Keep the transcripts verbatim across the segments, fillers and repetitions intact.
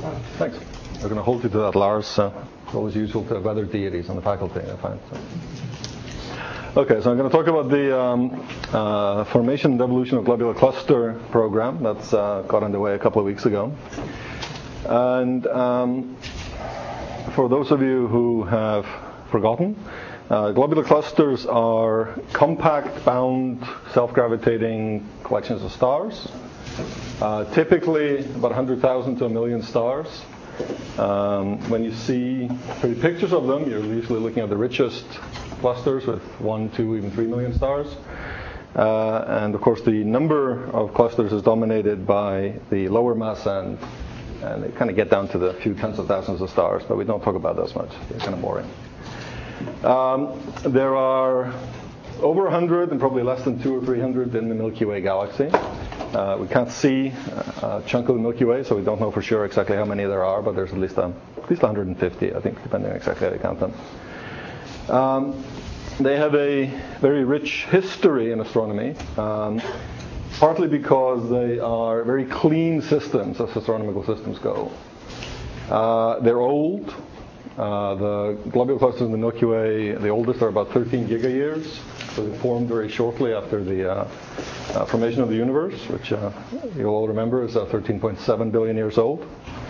Thanks. I'm going to hold you to that, Lars. Uh, it's always useful to have other deities on the faculty, I find. So. Okay, so I'm going to talk about the um, uh, formation and evolution of globular cluster program that's uh, got underway a couple of weeks ago. And um, for those of you who have forgotten, uh, globular clusters are compact, bound, self-gravitating collections of stars. Uh, typically about one hundred thousand to a million stars. Um, when you see pretty pictures of them, you're usually looking at the richest clusters with one, two, even three million stars. Uh, and of course, the number of clusters is dominated by the lower mass end, and they kind of get down to the few tens of thousands of stars, but we don't talk about those much. They're kind of boring. Um, there are over one hundred and probably less than two or three hundred in the Milky Way galaxy. Uh, we can't see a chunk of the Milky Way, so we don't know for sure exactly how many there are, but there's at least a, at least one hundred fifty, I think, depending on exactly how you count them. Um, they have a very rich history in astronomy, um, partly because they are very clean systems as astronomical systems go. Uh, they're old. Uh, the globular clusters in the Milky Way, the oldest, are about thirteen gigayears. So they formed very shortly after the uh, uh, formation of the universe, which uh, you'll all remember is uh, thirteen point seven billion years old.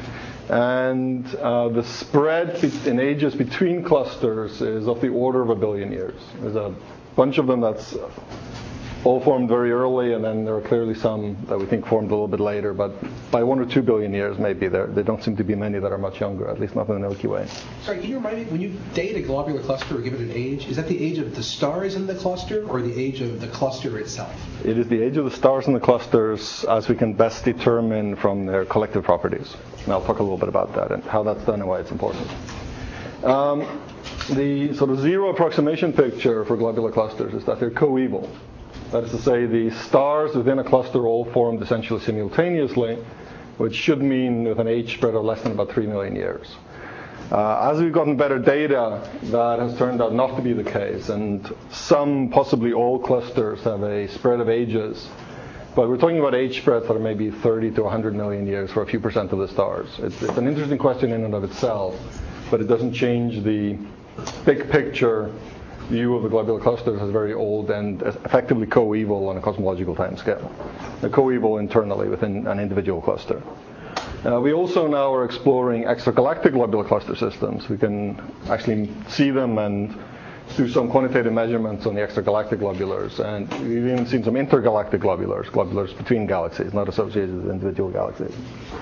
And uh, the spread be- in ages between clusters is of the order of a billion years. There's a bunch of them that's all formed very early, and then there are clearly some that we think formed a little bit later, but by one or two billion years maybe. There there don't seem to be many that are much younger, at least not in the Milky Way. Sorry, can you remind me, when you date a globular cluster or give it an age, is that the age of the stars in the cluster or the age of the cluster itself? It is the age of the stars in the clusters as we can best determine from their collective properties. And I'll talk a little bit about that and how that's done and why it's important. Um, the sort of zero approximation picture for globular clusters is that they're coeval. That is to say, the stars within a cluster all formed essentially simultaneously, which should mean with an age spread of less than about three million years. Uh, as we've gotten better data, that has turned out not to be the case, and some, possibly all clusters have a spread of ages. But we're talking about age spreads that are maybe thirty to one hundred million years for a few percent of the stars. It's, it's an interesting question in and of itself, but it doesn't change the big picture view of the globular clusters as very old and effectively coeval on a cosmological timescale. They're coeval internally within an individual cluster. Uh, we also now are exploring extragalactic globular cluster systems. We can actually see them and do some quantitative measurements on the extragalactic globulars. And we've even seen some intergalactic globulars, globulars between galaxies, not associated with individual galaxies.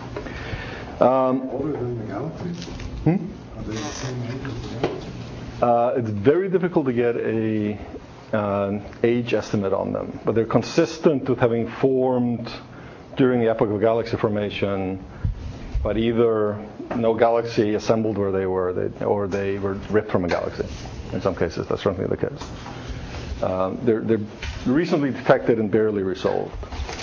Um, Older than the galaxies? Hmm? Are they the same age as the galaxies? Uh, it's very difficult to get a uh, age estimate on them, but they're consistent with having formed during the epoch of galaxy formation, but either no galaxy assembled where they were, they, or they were ripped from a galaxy. In some cases, that's certainly the case. Um, they're, they're recently detected and barely resolved.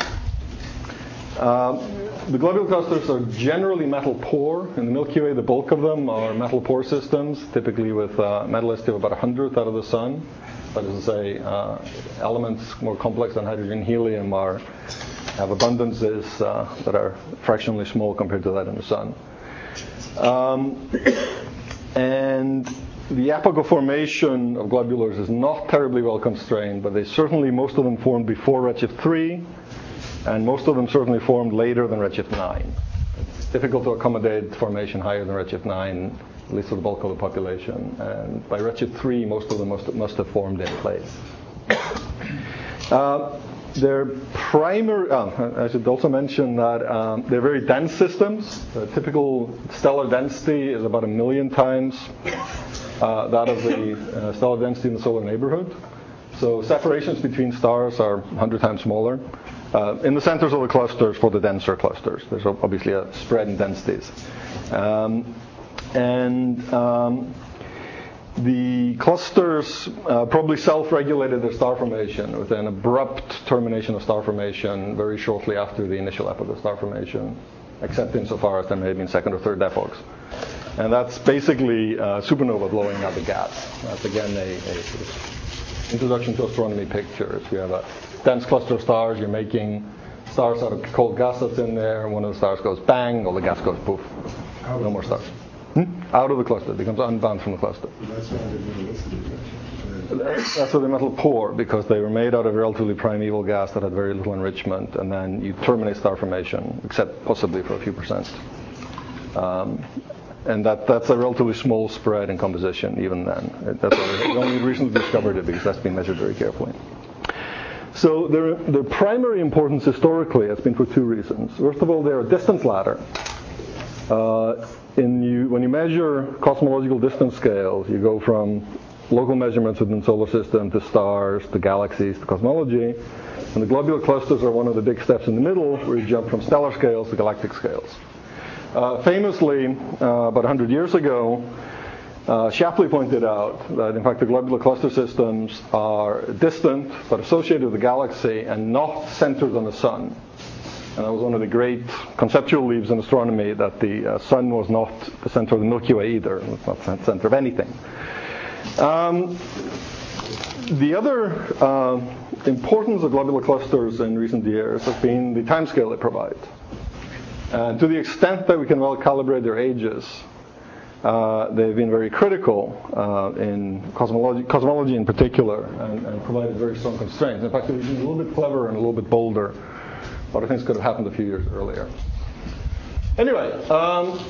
Um, the globular clusters are generally metal poor. In the Milky Way, the bulk of them are metal poor systems, typically with uh, metallurgy of about a hundredth out of the sun. That is to say, uh, elements more complex than hydrogen and helium are, have abundances uh, that are fractionally small compared to that in the sun. Um, and the epoch of formation of globulars is not terribly well constrained, but they certainly, most of them formed before redshift three. And most of them certainly formed later than redshift nine. It's difficult to accommodate formation higher than redshift nine, at least for the bulk of the population. And by redshift three, most of them must, must have formed in place. Uh, their primary, oh, I should also mention that um, they're very dense systems. The typical stellar density is about a million times uh, that of the uh, stellar density in the solar neighborhood. So separations between stars are one hundred times smaller. Uh, in the centers of the clusters for the denser clusters. There's obviously a spread in densities. Um, and um, the clusters uh, probably self-regulated their star formation with an abrupt termination of star formation very shortly after the initial epoch of star formation, except insofar as there may have been second or third epochs. And that's basically a supernova blowing out the gas. That's again a, a sort of introduction to astronomy picture. If you have a dense cluster of stars, you're making stars out of cold gas that's in there. One of the stars goes bang, all the gas goes poof. Out No of more the stars. Hmm? Out of the cluster. It becomes unbound from the cluster. That's why they're metallicity. That's why they're metal poor, because they were made out of relatively primeval gas that had very little enrichment, and then you terminate star formation, except possibly for a few percent. Um, and that, that's a relatively small spread in composition, even then. That's only, only recently discovered it because that's been measured very carefully. So their, their primary importance historically has been for two reasons. First of all, they're a distance ladder. Uh, in you, when you measure cosmological distance scales, you go from local measurements within the solar system to stars, to galaxies, to cosmology. And the globular clusters are one of the big steps in the middle, where you jump from stellar scales to galactic scales. Uh, famously, uh, about one hundred years ago, uh, Shapley pointed out that, in fact, the globular cluster systems are distant, but associated with the galaxy, and not centered on the sun. And that was one of the great conceptual leaps in astronomy, that the uh, sun was not the center of the Milky Way either. It's not the center of anything. Um, the other uh, importance of globular clusters in recent years has been the timescale they provide. And to the extent that we can well calibrate their ages, uh, they've been very critical uh, in cosmology, cosmology in particular, and, and provided very strong constraints. In fact, they've been a little bit cleverer and a little bit bolder. A lot of things could have happened a few years earlier. Anyway, um,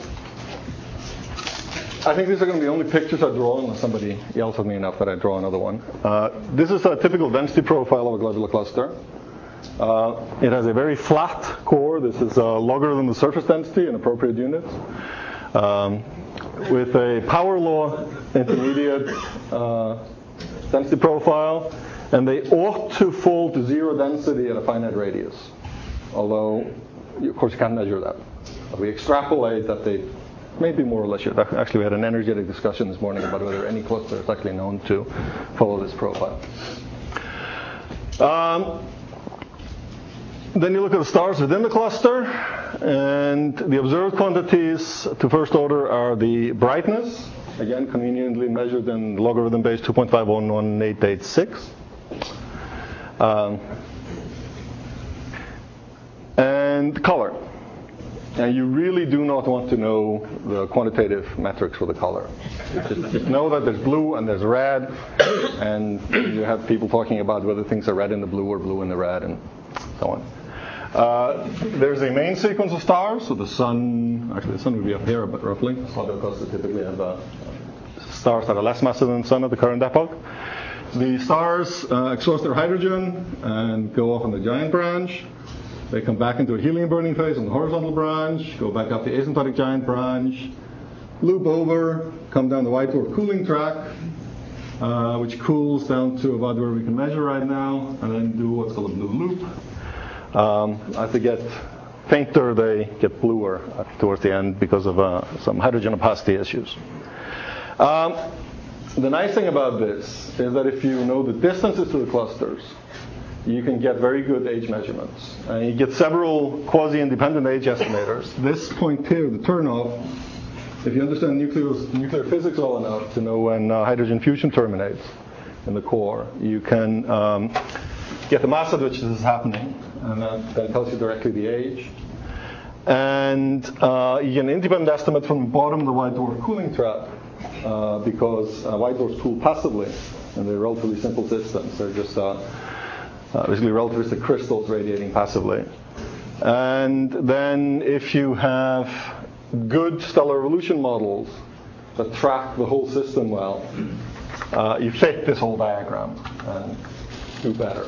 I think these are going to be the only pictures I draw, unless somebody yells at me enough that I draw another one. Uh, this is a typical density profile of a globular cluster. Uh, it has a very flat core. This is a logarithm of the surface density in appropriate units, um, with a power law intermediate uh, density profile, and they ought to fall to zero density at a finite radius. Although, of course, you can't measure that. But we extrapolate that they maybe more or less should. Actually, we had an energetic discussion this morning about whether any cluster is actually known to follow this profile. Um, then you look at the stars within the cluster, and the observed quantities to first order are the brightness, again conveniently measured in logarithm base two point five one one eight eight six. Um, and color. And you really do not want to know the quantitative metrics for the color. Just, just know that there's blue and there's red, and you have people talking about whether things are red in the blue or blue in the red, and so on. Uh, there's a main sequence of stars, so the sun, actually the sun would be up here, but roughly. Because they typically have uh, stars that are less massive than the sun at the current epoch. The stars uh, exhaust their hydrogen and go off on the giant branch. They come back into a helium burning phase on the horizontal branch, go back up the asymptotic giant branch, loop over, come down the white dwarf cooling track, uh, which cools down to about where we can measure right now, and then do what's called a blue loop. Um, as they get fainter, they get bluer towards the end because of uh, some hydrogen opacity issues. Um, the nice thing about this is that if you know the distances to the clusters, you can get very good age measurements. And you get several quasi-independent age estimators. This point here, the turnoff, if you understand nuclear, nuclear physics well enough to know when uh, hydrogen fusion terminates in the core, you can um, get the mass at which this is happening, and that, that tells you directly the age. And uh, you get an independent estimate from the bottom of the white dwarf cooling trap, uh, because uh, white dwarfs cool passively, and they're relatively simple systems. They're just uh, Uh, basically relativistic crystals radiating passively. And then if you have good stellar evolution models that track the whole system well, uh, you fit this whole diagram and do better.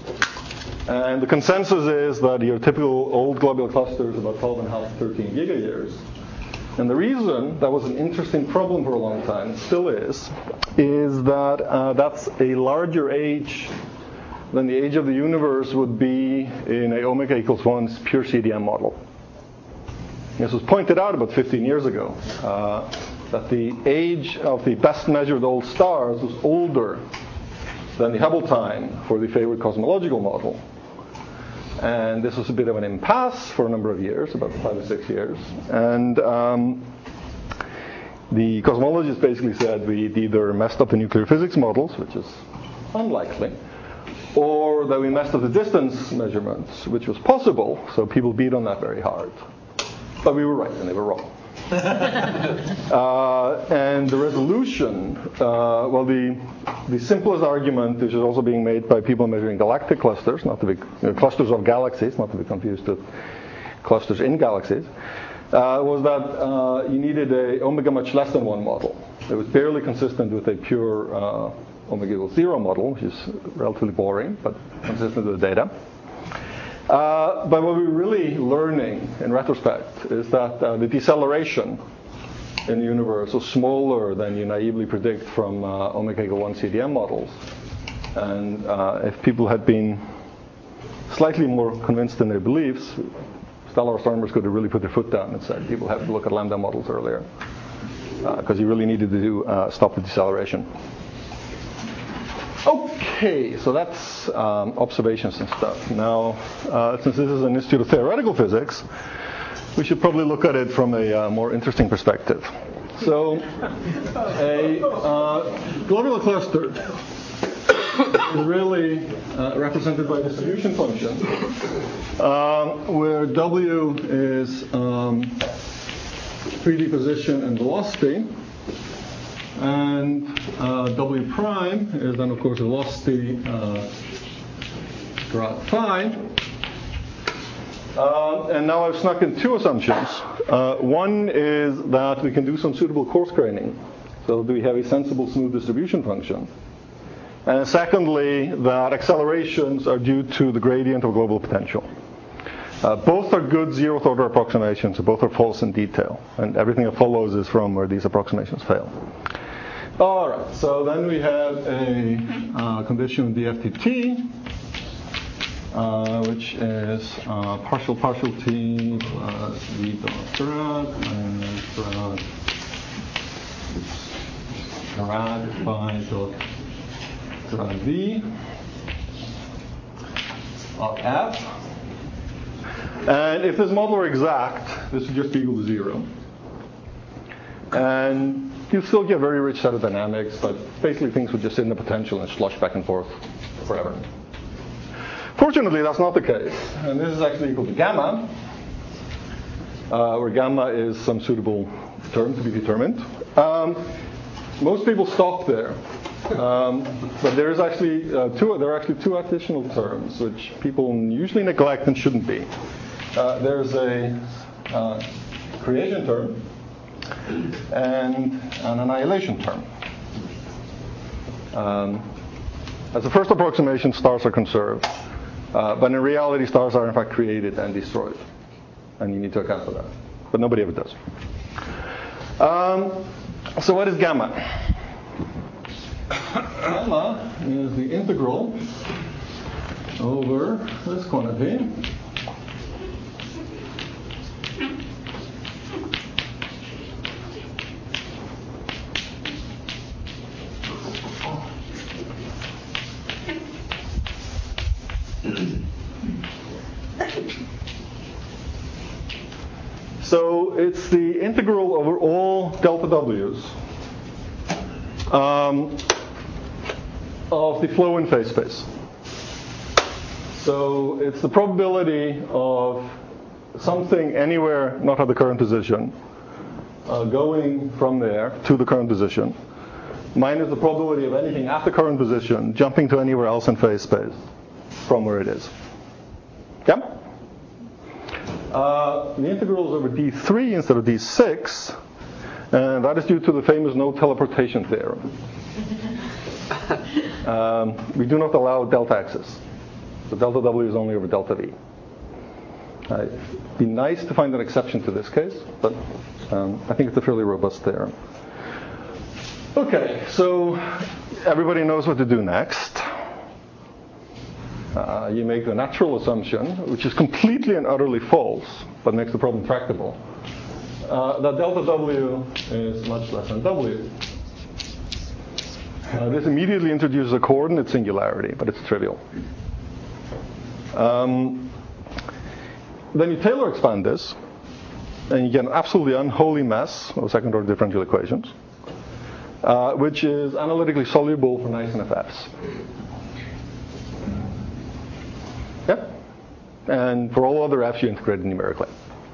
And the consensus is that your typical old globular cluster is about twelve and a half to thirteen gigayears. And the reason that was an interesting problem for a long time, still is, is that uh, that's a larger age then the age of the universe would be in a omega equals one pure C D M model. This was pointed out about fifteen years ago, uh, that the age of the best measured old stars was older than the Hubble time for the favored cosmological model. And this was a bit of an impasse for a number of years, about five or six years. And um, the cosmologists basically said we'd either messed up the nuclear physics models, which is unlikely, or that we messed up the distance measurements, which was possible, so people beat on that very hard. But we were right and they were wrong. uh, and the resolution, uh, well, the the simplest argument, which is also being made by people measuring galactic clusters, not to be you know, clusters of galaxies, not to be confused with clusters in galaxies, uh, was that uh, you needed a omega much less than one model. It was barely consistent with a pure uh, omega equals zero model, which is relatively boring, but consistent with the data. Uh, but what we're really learning in retrospect is that uh, the deceleration in the universe was smaller than you naively predict from uh, omega equal one C D M models. And uh, if people had been slightly more convinced in their beliefs, stellar astronomers could have really put their foot down and said people have to look at lambda models earlier, because uh, you really needed to do, uh, stop the deceleration. Okay, so that's um, observations and stuff. Now, uh, since this is an Institute of Theoretical Physics, we should probably look at it from a uh, more interesting perspective. So, a uh, globular cluster is really uh, represented by a distribution function, um, where W is um, three D position and velocity. And uh, W prime is then, of course, velocity uh, grad phi. Uh, and now I've snuck in two assumptions. Uh, one is that we can do some suitable coarse graining. So do we have a sensible smooth distribution function? And secondly, that accelerations are due to the gradient of global potential. Uh, both are good zeroth order approximations, so both are false in detail. And everything that follows is from where these approximations fail. All right, so then we have a uh, condition of D F T T, uh, which is uh, partial partial T plus V dot grad minus grad, grad phi dot grad V of F. And if this model were exact, this would just be equal to zero. And you still get a very rich set of dynamics, but basically things would just sit in the potential and slush back and forth forever. Fortunately, that's not the case. And this is actually equal to gamma, uh, where gamma is some suitable term to be determined. Um, most people stop there. Um, but there is actually uh, two. There are actually two additional terms which people usually neglect and shouldn't be. Uh, there's a uh, creation term and an annihilation term. Um, as a first approximation, stars are conserved, uh, but in reality, stars are in fact created and destroyed, and you need to account for that. But nobody ever does. Um, so what is gamma? Gamma is the integral over this quantity So it's the integral over all delta W's um, of the flow in phase space. So it's the probability of something anywhere not at the current position uh, going from there to the current position minus the probability of anything at the current position jumping to anywhere else in phase space from where it is. Yeah? Uh, the integral is over D three instead of D six, and that is due to the famous no teleportation theorem. Um, we do not allow delta x's. So delta W is only over delta V. Uh, it'd be nice to find an exception to this case, but um, I think it's a fairly robust theorem. Okay, so everybody knows what to do next. Uh, you make the natural assumption, which is completely and utterly false, but makes the problem tractable, uh, that delta W is much less than W. Uh, this immediately introduces a coordinate singularity, but it's trivial. Um, then you Taylor expand this, and you get an absolutely unholy mess of second-order differential equations, uh, which is analytically soluble for nice N F Fs. And for all other f's, you integrate it numerically.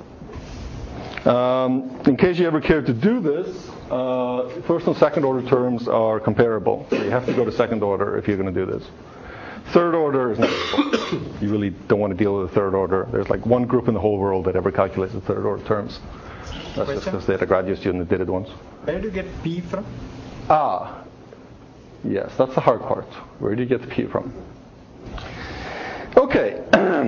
Um, in case you ever care to do this, uh, first and second order terms are comparable. So you have to go to second order if you're going to do this. Third order is not useful. You really don't want to deal with the third order. There's like one group in the whole world that ever calculates the third order terms. That's just because they had a graduate student that did it once. Where do you get P from? Ah, yes, that's the hard part. Where do you get the P from? Okay,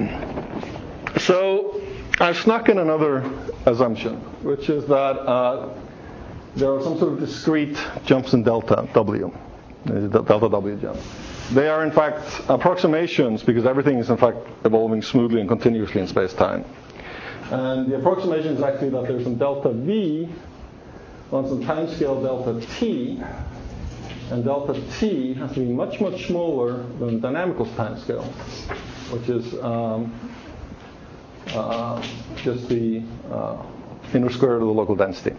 so I've snuck in another assumption, which is that uh, there are some sort of discrete jumps in delta W, delta W jumps. They are in fact approximations because everything is in fact evolving smoothly and continuously in space-time. And the approximation is actually that there's some delta V on some timescale delta T, and delta T has to be much, much smaller than the dynamical timescale, which is um, uh, just the uh, inner square root of the local density.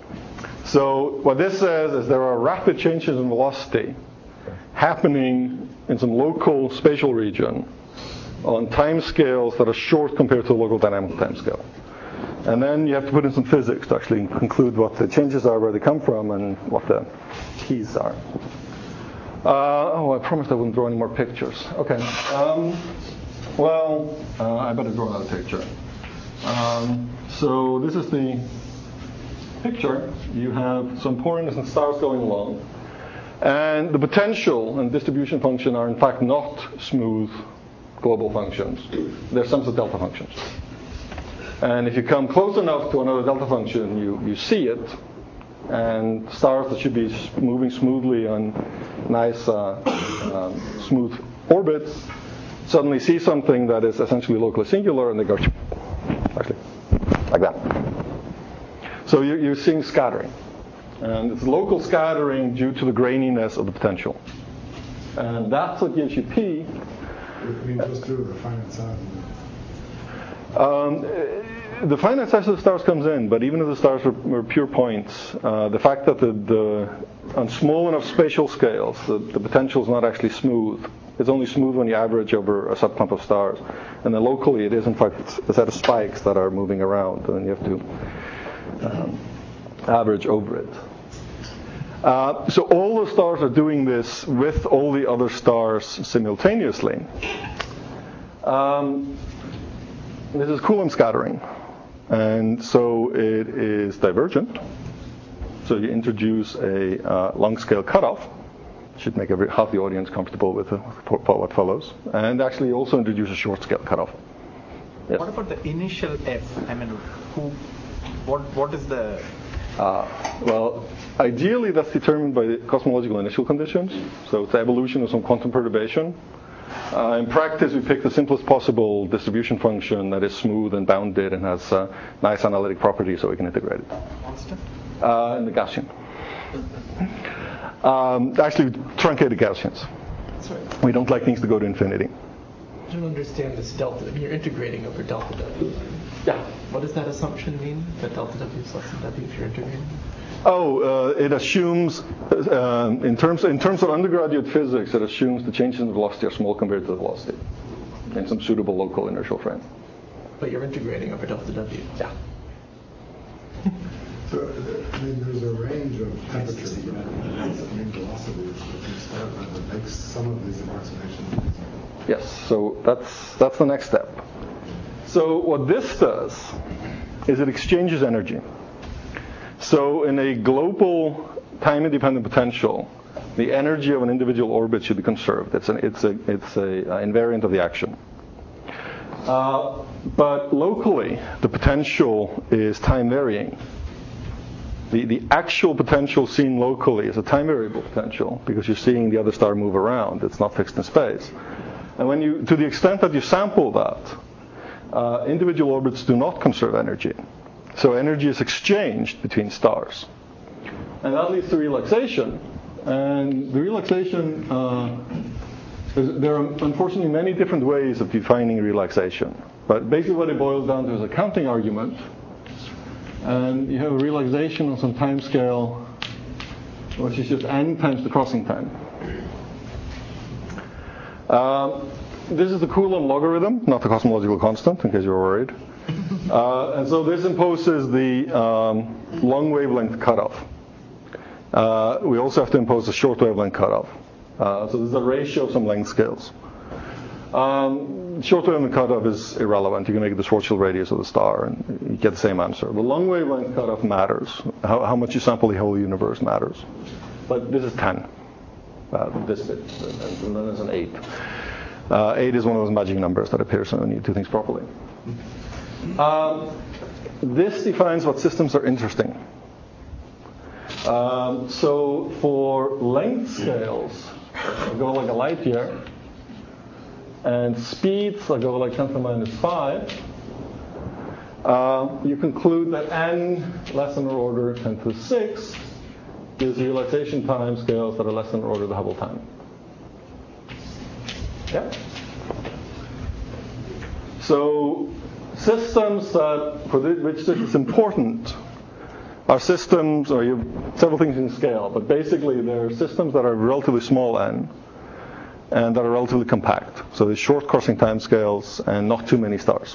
So what this says is there are rapid changes in velocity happening in some local spatial region on time scales that are short compared to the local dynamical time scale. And then you have to put in some physics to actually conclude what the changes are, where they come from, and what the T's are. Uh, oh, I promised I wouldn't draw any more pictures. Okay. Um, well, uh, I better draw another picture. Um, so this is the picture. You have some poor innocent stars going along. And the potential and distribution function are in fact not smooth global functions. They're sums of delta functions. And if you come close enough to another delta function, you, you see it. And stars that should be moving smoothly on nice, uh, um, smooth orbits suddenly see something that is essentially locally singular, and they go actually like that. So you're, you're seeing scattering. And it's local scattering due to the graininess of the potential. And that's what gives you P. We just do the finite size. Um, the finite size of the stars comes in, but even if the stars were, were pure points, uh, the fact that the, the on small enough spatial scales, the, the potential is not actually smooth. It's only smooth when you average over a subclump of stars. And then locally, it is in fact a set of spikes that are moving around, and then you have to um, average over it. Uh, so all the stars are doing this with all the other stars simultaneously. Um, this is Coulomb scattering. And so it is divergent. So you introduce a uh, long scale cutoff. Should make every, half the audience comfortable with, uh, with what follows. And actually you also introduce a short scale cutoff. Yes. What about the initial F? I mean, who, what, what is the... Uh, well, ideally that's determined by the cosmological initial conditions. So it's the evolution of some quantum perturbation. Uh, in practice, we pick the simplest possible distribution function that is smooth and bounded and has uh, nice analytic properties so we can integrate it. Constant? Uh, in the Gaussian. Um, actually, truncated Gaussians. Sorry. We don't like things to go to infinity. I don't understand this delta. I mean, you're integrating over delta W. Yeah. What does that assumption mean? That delta W is less than W if you're integrating? Oh, uh, it assumes, uh, in terms in terms of undergraduate physics, it assumes the changes in velocity are small compared to the velocity in some suitable local inertial frame. But you're integrating over delta W. Yeah. So, I mean, there's a range of temperatures and velocities that you start with that makes some of these approximations. Yes, so that's that's the next step. So what this does is it exchanges energy. So in a global time-independent potential, the energy of an individual orbit should be conserved. It's an it's a it's a uh, invariant of the action. Uh, but locally, the potential is time varying. The the actual potential seen locally is a time variable potential because you're seeing the other star move around. It's not fixed in space. And when you, to the extent that you sample that, uh, individual orbits do not conserve energy. So energy is exchanged between stars. And that leads to relaxation. And the relaxation, uh, there are unfortunately many different ways of defining relaxation. But basically what it boils down to is a counting argument. And you have a relaxation on some time scale, which is just n times the crossing time. Um, this is the Coulomb logarithm, not the cosmological constant, in case you were worried. Uh, and so this imposes the um, long wavelength cutoff. Uh, we also have to impose the short wavelength cutoff. Uh, so this is a ratio of some length scales. Um, short wavelength cutoff is irrelevant. You can make it the Schwarzschild radius of the star, and you get the same answer. The long wavelength cutoff matters. How, how much you sample the whole universe matters. But this is ten. Uh, this bit, and then there's an eight. Uh, eight is one of those magic numbers that appears when you do things properly. Um, this defines what systems are interesting. Um, so for length scales, I go like a light year, and speeds, I go like ten to the minus five. Uh, you conclude that n less than or order ten to the six gives realization time scales that are less than or order the Hubble time. Yep. So systems that, for which this is important are systems, or you have several things in scale, but basically they're systems that are relatively small n and that are relatively compact. So these short crossing time scales and not too many stars.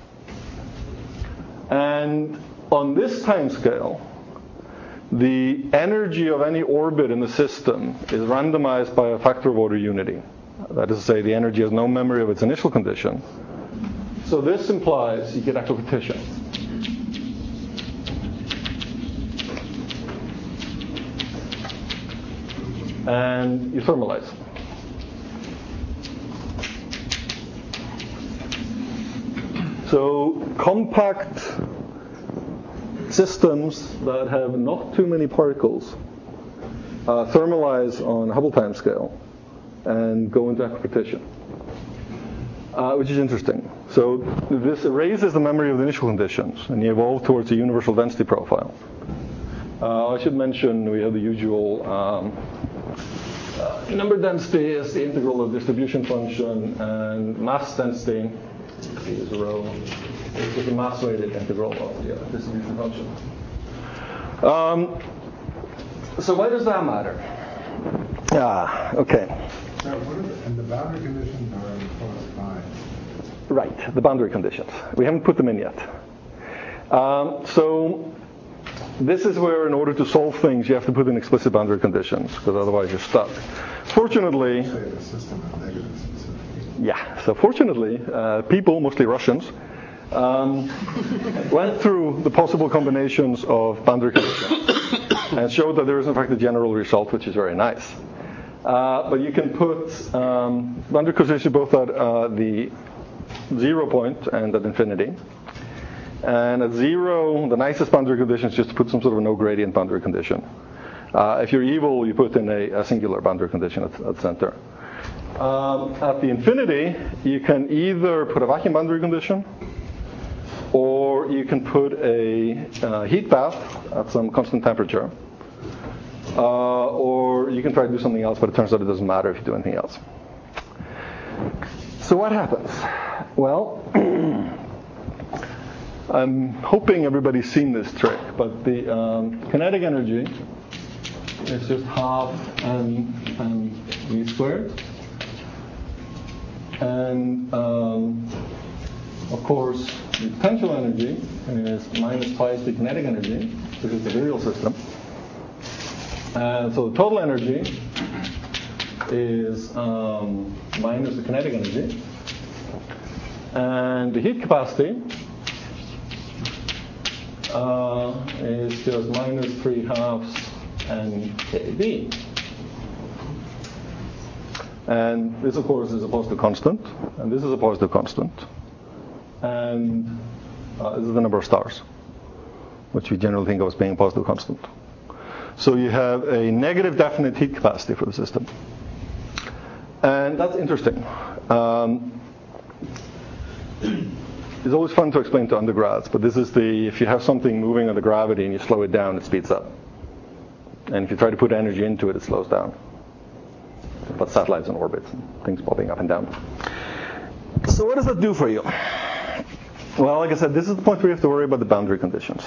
And on this time scale, the energy of any orbit in the system is randomized by a factor of order unity. That is to say, the energy has no memory of its initial condition. So this implies you get accretion. And you thermalize. So compact systems that have not too many particles uh, thermalize on Hubble time scale and go into accretion, uh, which is interesting. So this erases the memory of the initial conditions, and you evolve towards a universal density profile. Uh, I should mention we have the usual um, uh, number density is the integral of distribution function, and mass density is rho. It's just a mass-weighted integral of the uh, distribution function. Um, so why does that matter? Ah, okay. Now, what are the, and the boundary conditions are imposed by? Right, the boundary conditions. We haven't put them in yet. Um, so this is where, in order to solve things, you have to put in explicit boundary conditions, because otherwise you're stuck. Fortunately, Say the system of negatives specifically. yeah. So fortunately, uh, people, mostly Russians, um, went through the possible combinations of boundary conditions and showed that there is in fact a general result, which is very nice. Uh, but you can put um, boundary conditions both at uh, the zero point and at infinity. And at zero, the nicest boundary condition is just to put some sort of a no gradient boundary condition. Uh, if you're evil, you put in a, a singular boundary condition at, at center. Um, at the infinity, you can either put a vacuum boundary condition, or you can put a uh, heat bath at some constant temperature. Uh, or you can try to do something else, but it turns out it doesn't matter if you do anything else. So what happens? Well, I'm hoping everybody's seen this trick, but the um, kinetic energy is just half m, m v squared. And um, of course, the potential energy is minus twice the kinetic energy, which is the virial system. And so the total energy is um, minus the kinetic energy. And the heat capacity uh, is just minus three halves N K V. And this, of course, is a positive constant. And this is a positive constant. And uh, this is the number of stars, which we generally think of as being a positive constant. So you have a negative definite heat capacity for the system. And that's interesting. Um, it's always fun to explain to undergrads, but this is the, if you have something moving under gravity and you slow it down, it speeds up. And if you try to put energy into it, it slows down. But satellites in orbit, and things bobbing up and down. So what does that do for you? Well, like I said, this is the point where you have to worry about the boundary conditions.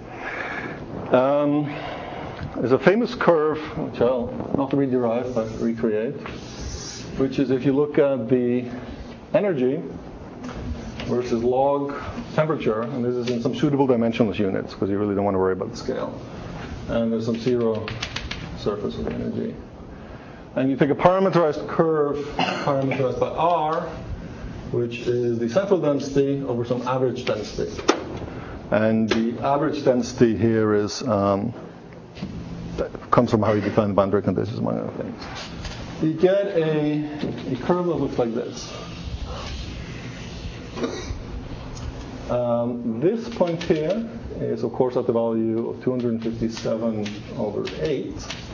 Um, there's a famous curve, which I'll not rederive, but recreate, which is if you look at the energy versus log temperature, and this is in some suitable dimensionless units because you really don't want to worry about the scale. And there's some zero surface of the energy. And you take a parameterized curve, parameterized by R, which is the central density over some average density. And the average density here is um, that comes from how you define the boundary conditions, among other things. You get a, a curve that looks like this. Um, this point here is, of course, at the value of two hundred fifty-seven over eight.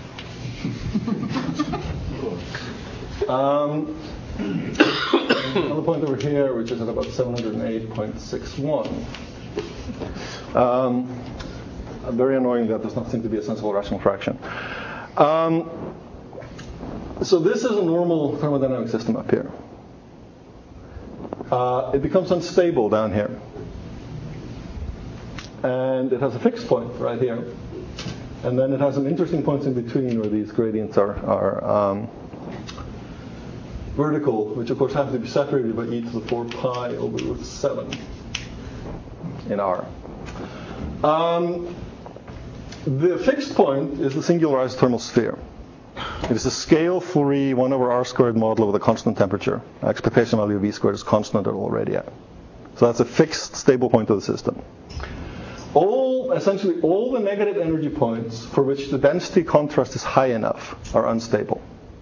um, another point over here, which is at about seven hundred eight point six one. Um, very annoying that does not seem to be a sensible rational fraction. Um, so this is a normal thermodynamic system up here. Uh, it becomes unstable down here. And it has a fixed point right here. And then it has some interesting points in between where these gradients are, are um, vertical, which of course have to be separated by e to the four pi over root seven in R. Um, the fixed point is the singularized thermal sphere. It is a scale-free one over r squared model with a constant temperature. Expectation value of v squared is constant at all radii. So that's a fixed, stable point of the system. All, essentially, all the negative energy points for which the density contrast is high enough are unstable.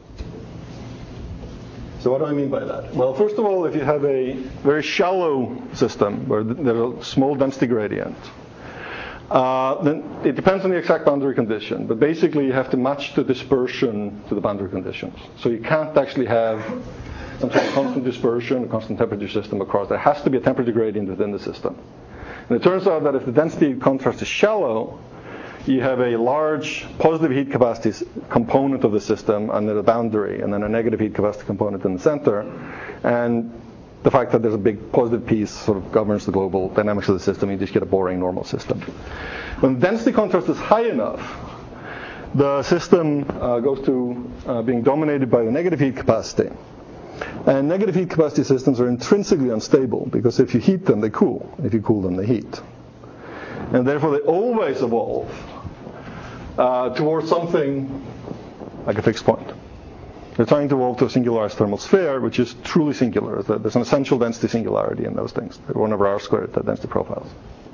So what do I mean by that? Well, first of all, if you have a very shallow system where there's a small density gradient, uh, then it depends on the exact boundary condition. But basically, you have to match the dispersion to the boundary conditions. So you can't actually have some sort of constant dispersion, a constant temperature system across. There has to be a temperature gradient within the system. And it turns out that if the density contrast is shallow, you have a large positive heat capacity component of the system under the boundary, and then a negative heat capacity component in the center. And the fact that there's a big positive piece sort of governs the global dynamics of the system. You just get a boring normal system. When the density contrast is high enough, the system uh, goes to uh, being dominated by the negative heat capacity. And negative heat capacity systems are intrinsically unstable because if you heat them, they cool. If you cool them, they heat. And therefore, they always evolve uh, towards something like a fixed point. They're trying to evolve to a singularized thermal sphere, which is truly singular. There's an essential density singularity in those things. They're one over r squared, the density profiles.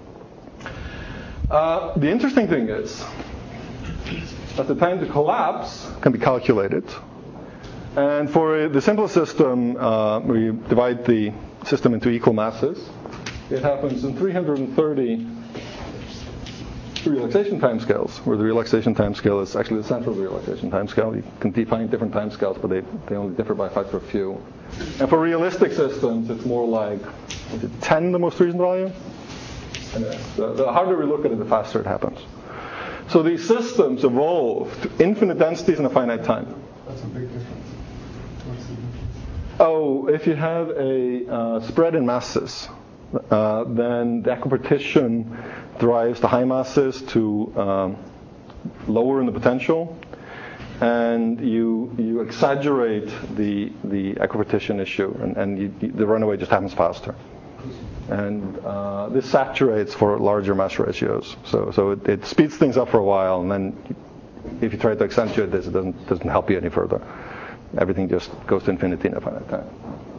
Uh, the interesting thing is that the time to collapse can be calculated. And for a, the simplest system, uh, we divide the system into equal masses. It happens in three hundred thirty relaxation timescales, where the relaxation timescale is actually the central relaxation timescale. You can define different timescales, but they, they only differ by a factor of few. And for realistic systems, it's more like, is it ten the most recent value? And the, the harder we look at it, the faster it happens. So these systems evolve to infinite densities in a finite time. That's a big difference. What's the difference? Oh, if you have a uh, spread in masses, uh, then the equipartition drives the high masses to um, lower in the potential, and you you exaggerate the the equipartition issue, and, and you, you, the runaway just happens faster. And uh, this saturates for larger mass ratios, so so it, it speeds things up for a while, and then if you try to accentuate this, it doesn't doesn't help you any further. Everything just goes to infinity in a finite time.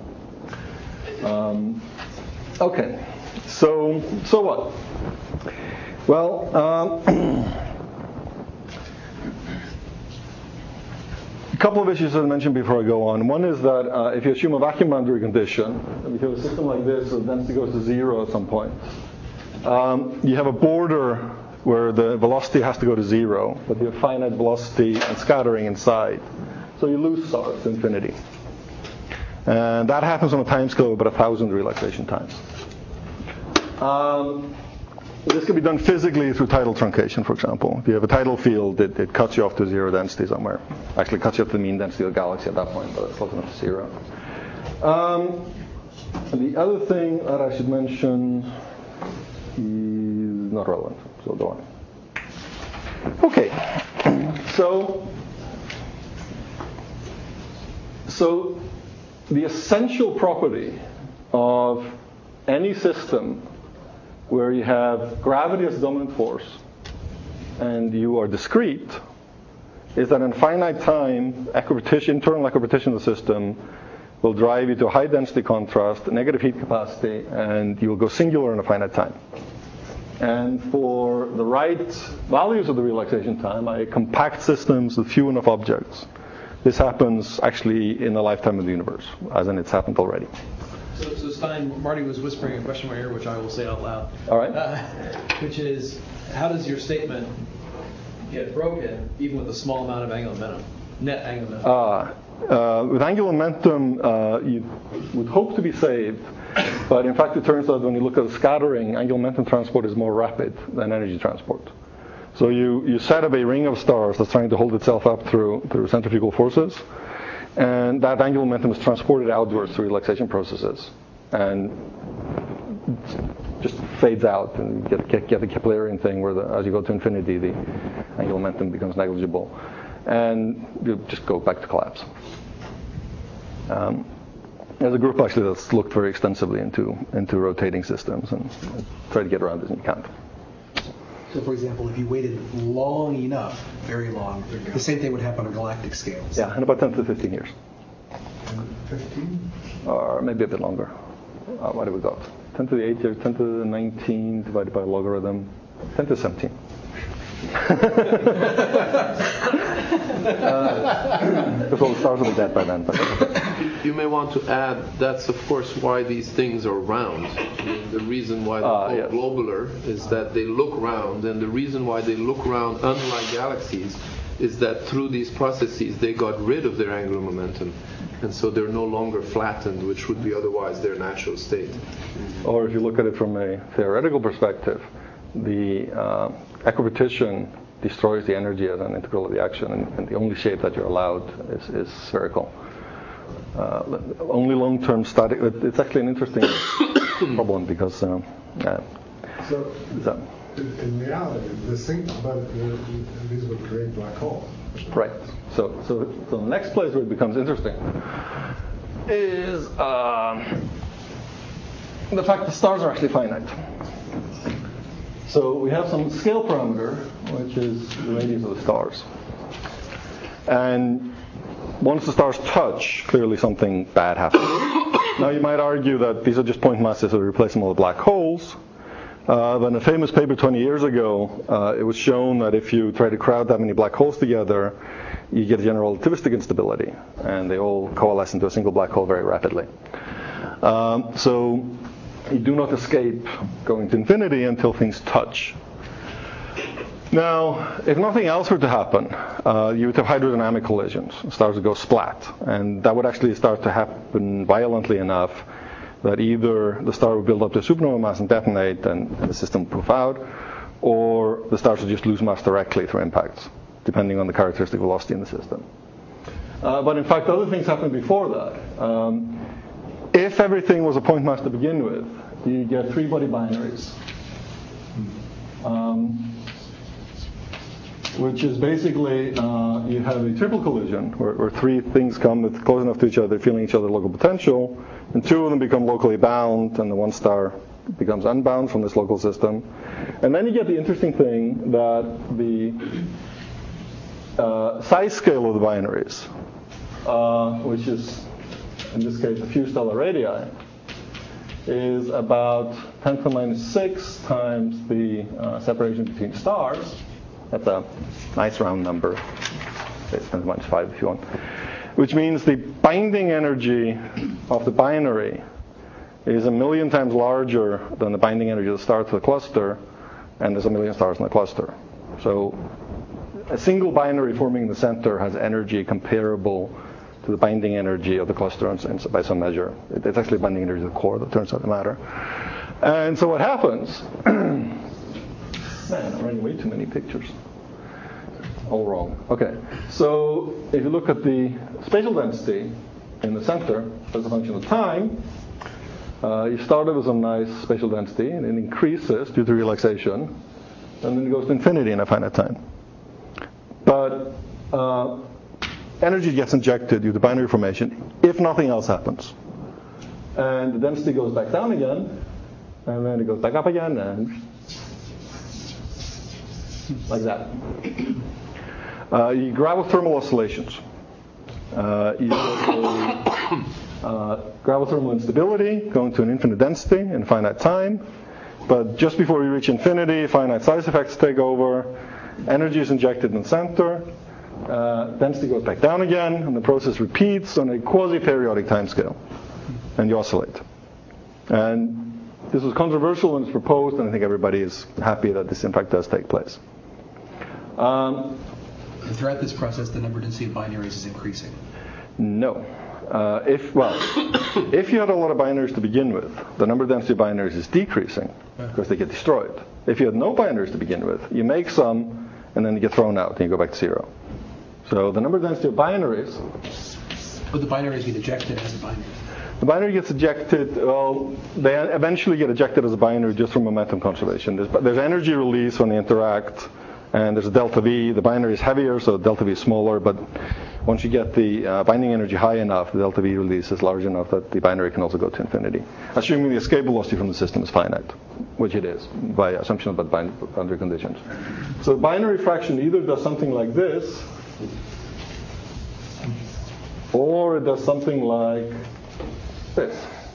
Um, okay, so so what? Well, um, a couple of issues that I mentioned before I go on. One is that uh, if you assume a vacuum boundary condition, if you have a system like this, the density goes to zero at some point. Um, you have a border where the velocity has to go to zero, but you have finite velocity and scattering inside. So you lose stars to infinity. And that happens on a time scale of about a thousand relaxation times. Um, this can be done physically through tidal truncation, for example. If you have a tidal field, it, it cuts you off to zero density somewhere. Actually cuts you off to the mean density of the galaxy at that point, but it's close enough to zero. Um, the other thing that I should mention is not relevant, so go on. Okay, so So the essential property of any system where you have gravity as the dominant force and you are discrete is that in finite time, equipetition, internal equipetition of the system will drive you to a high density contrast, negative heat capacity, and you will go singular in a finite time. And for the right values of the relaxation time, that is compact systems with few enough objects, this happens actually in the lifetime of the universe, as in it's happened already. So, so Stein, Marty was whispering a question in my ear, which I will say out loud. All right. Uh, which is, how does your statement get broken, even with a small amount of angular momentum, net angular momentum? Uh, uh, with angular momentum, uh, you would hope to be saved, but in fact it turns out when you look at the scattering, angular momentum transport is more rapid than energy transport. So you, you set up a ring of stars that's trying to hold itself up through, through centrifugal forces, and that angular momentum is transported outwards through relaxation processes, and just fades out, and you get, get, get the Keplerian thing where the, as you go to infinity, the angular momentum becomes negligible, and you just go back to collapse. Um, there's a group actually that's looked very extensively into into rotating systems and try to get around this, and you can't. So, for example, if you waited long enough, very long, the same thing would happen on galactic scales. Yeah, in about ten to fifteen years. fifteen? Or maybe a bit longer. Uh, what have we got? ten to the eight years, ten to the nineteen divided by logarithm, ten to seventeen. Because all the stars will be dead by then. But you may want to add, that's of course why these things are round. I mean, the reason why they're uh, called yes. globular is that they look round, and the reason why they look round, unlike galaxies, is that through these processes they got rid of their angular momentum, and so they're no longer flattened, which would be otherwise their natural state. Or if you look at it from a theoretical perspective, the uh, equipetition destroys the energy as an integral of the action, and, and the only shape that you're allowed is, is spherical. Uh, only long-term static. It's actually an interesting problem because um, uh, So, so, in, in reality, the thing about uh, these would create black holes. right. So, so, so the next place where it becomes interesting is um, the fact that stars are actually finite. So we have some scale parameter, which is the radius of the stars. And once the stars touch, clearly something bad happens. Now you might argue that these are just point masses that are replacing all the black holes. Uh, but in a famous paper twenty years ago, uh, it was shown that if you try to crowd that many black holes together, you get general relativistic instability, and they all coalesce into a single black hole very rapidly. Um, so you do not escape going to infinity until things touch. Now, if nothing else were to happen, uh, you would have hydrodynamic collisions. Stars would go splat, and that would actually start to happen violently enough that either the star would build up to supernova mass and detonate, and the system would poof out, or the stars would just lose mass directly through impacts, depending on the characteristic velocity in the system. Uh, but in fact, other things happened before that. Um, if everything was a point mass to begin with, you get three-body binaries. Um, which is basically uh, you have a triple collision where, where three things come that's close enough to each other, feeling each other's local potential, and two of them become locally bound, and the one star becomes unbound from this local system. And then you get the interesting thing that the uh, size scale of the binaries, uh, which is in this case a few stellar radii, is about ten to the minus six times the uh, separation between stars. That's a nice round number. It's ten to the minus five if you want. Which means the binding energy of the binary is a million times larger than the binding energy of the star to the cluster, and there's a million stars in the cluster. So a single binary forming in the center has energy comparable to the binding energy of the cluster by some measure. It's actually binding energy of the core that turns out to matter. And so what happens, man, I'm running way too many pictures. All wrong. Okay, so if you look at the spatial density in the center as a function of time, uh, you started with some nice spatial density, and it increases due to relaxation, and then it goes to infinity in a finite time. But uh, energy gets injected due to binary formation if nothing else happens. And the density goes back down again, and then it goes back up again, and like that. Uh, you grab thermal oscillations. Uh, you get a uh, gravithermal instability going to an infinite density in finite time. But just before we reach infinity, finite size effects take over. Energy is injected in the center. Uh, density goes back down again, and the process repeats on a quasi-periodic timescale. And you oscillate. And this was controversial when it's proposed, and I think everybody is happy that this in fact does take place. Um, and throughout this process, the number density of binaries is increasing. No. Uh, if well, if you had a lot of binaries to begin with, the number density of binaries is decreasing because they get destroyed. If you had no binaries to begin with, you make some, and then you get thrown out, and you go back to zero. So the number density of binaries. But the binaries get ejected as a binary. The binary gets ejected, well, they eventually get ejected as a binary just from momentum conservation. There's, there's energy release when they interact, and there's a delta V. The binary is heavier, so delta V is smaller, but once you get the uh, binding energy high enough, the delta V release is large enough that the binary can also go to infinity, assuming the escape velocity from the system is finite, which it is, by assumption of boundary conditions. So the binary fraction either does something like this, or it does something like this,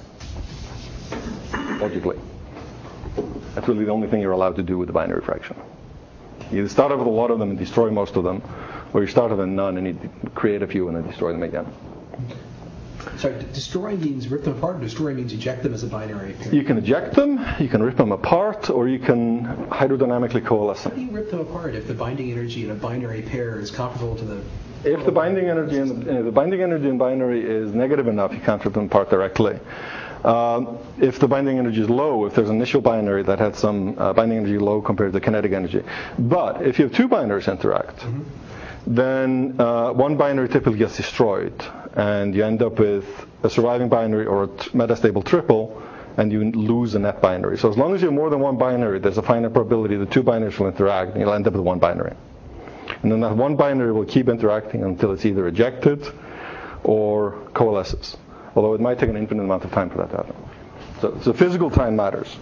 logically. That's really the only thing you're allowed to do with the binary fraction. You start off with a lot of them and destroy most of them, or you start with none and you create a few and then destroy them again. Sorry, destroy means rip them apart, or destroy means eject them as a binary pair? You can eject them, you can rip them apart, or you can hydrodynamically coalesce them. How do you rip them apart if the binding energy in a binary pair is comparable to the... If the binding energy in the, uh, the binding energy in binary is negative enough, you can't rip them apart directly. Um, if the binding energy is low, if there's an initial binary that had some uh, binding energy low compared to the kinetic energy. But if you have two binaries interact, mm-hmm. then uh, one binary typically gets destroyed, and you end up with a surviving binary or a t- metastable triple, and you lose a net binary. So as long as you have more than one binary, there's a finite probability that two binaries will interact, and you'll end up with one binary. And then that one binary will keep interacting until it's either ejected or coalesces. Although it might take an infinite amount of time for that to happen. So, so physical time matters.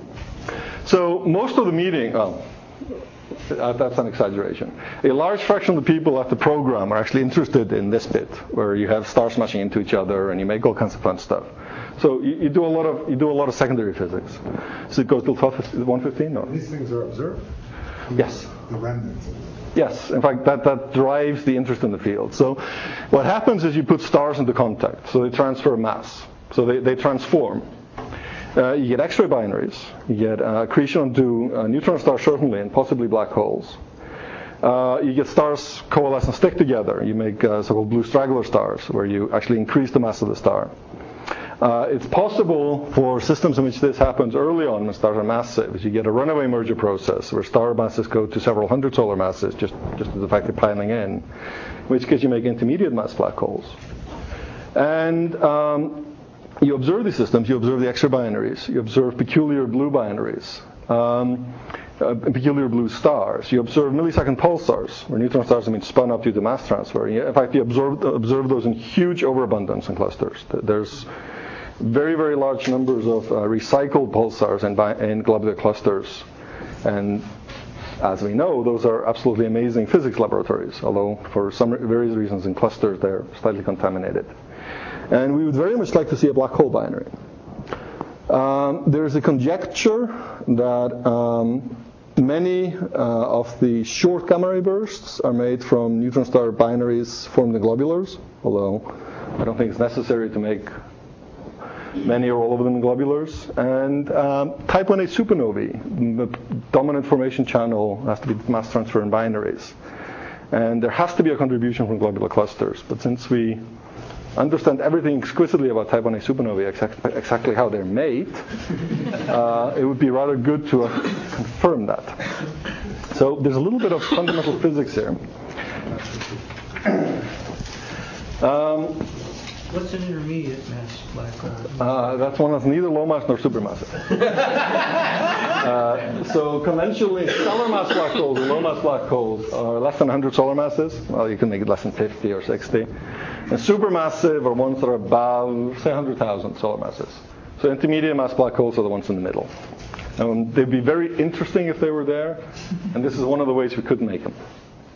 So most of the meeting, well, that's an exaggeration. A large fraction of the people at the program are actually interested in this bit, where you have stars smashing into each other and you make all kinds of fun stuff. So you, you do a lot of you do a lot of secondary physics. So it goes till one fifteen, or these things are observed. Yes. The remnants of them. Yes, in fact, that, that drives the interest in the field. So what happens is you put stars into contact, so they transfer mass. So they, they transform. Uh, you get X-ray binaries. You get uh, accretion onto uh, neutron stars, certainly, and possibly black holes. Uh, you get stars coalesce and stick together. You make uh, so-called blue straggler stars, where you actually increase the mass of the star. Uh, it's possible for systems in which this happens early on when stars are massive. You get a runaway merger process where star masses go to several hundred solar masses just, just as the fact of piling in, in which case you make intermediate mass black holes. And um, you observe these systems, you observe the X-ray binaries, you observe peculiar blue binaries, um, uh, peculiar blue stars. You observe millisecond pulsars, where neutron stars have been spun up due to mass transfer. In fact, you observe, observe those in huge overabundance in clusters. There's very, very large numbers of uh, recycled pulsars in, bi- in globular clusters. And as we know, those are absolutely amazing physics laboratories, although for some various reasons in clusters they're slightly contaminated. And we would very much like to see a black hole binary. Um, there's a conjecture that um, many uh, of the short gamma ray bursts are made from neutron star binaries formed in globulars, although I don't think it's necessary to make many or all of them in globulars. And um, type one A supernovae, the dominant formation channel has to be mass transfer in binaries. And there has to be a contribution from globular clusters. But since we understand everything exquisitely about type one A supernovae, exact, exactly how they're made, uh, it would be rather good to uh, confirm that. So there's a little bit of fundamental physics here. Um, What's an intermediate mass black hole? Uh, that's one that's neither low mass nor supermassive. Uh, so conventionally, stellar mass black holes, low mass black holes, are less than one hundred solar masses. Well, you can make it less than fifty or sixty. And supermassive are ones that are above, say, one hundred thousand solar masses. So intermediate mass black holes are the ones in the middle. Um, they'd be very interesting if they were there, and this is one of the ways we could make them.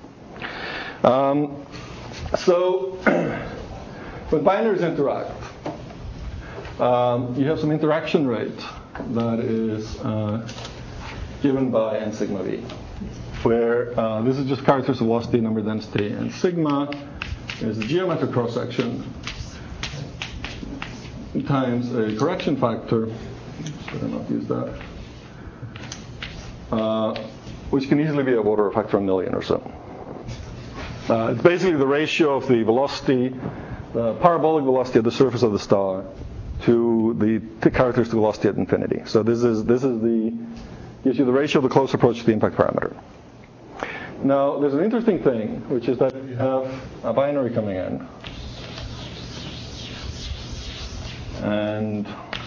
Um, so when binaries interact, um, you have some interaction rate that is uh, given by n sigma v, where uh, this is just characteristic velocity, number density, and sigma is the geometric cross-section times a correction factor. Should I not use that? Uh, which can easily be a order of factor a million or so. Uh, it's basically the ratio of the velocity, the parabolic velocity at the surface of the star, to the t- characteristic velocity at infinity. So this is this is the gives you the ratio of the close approach to the impact parameter. Now there's an interesting thing, which is that you have a binary coming in, and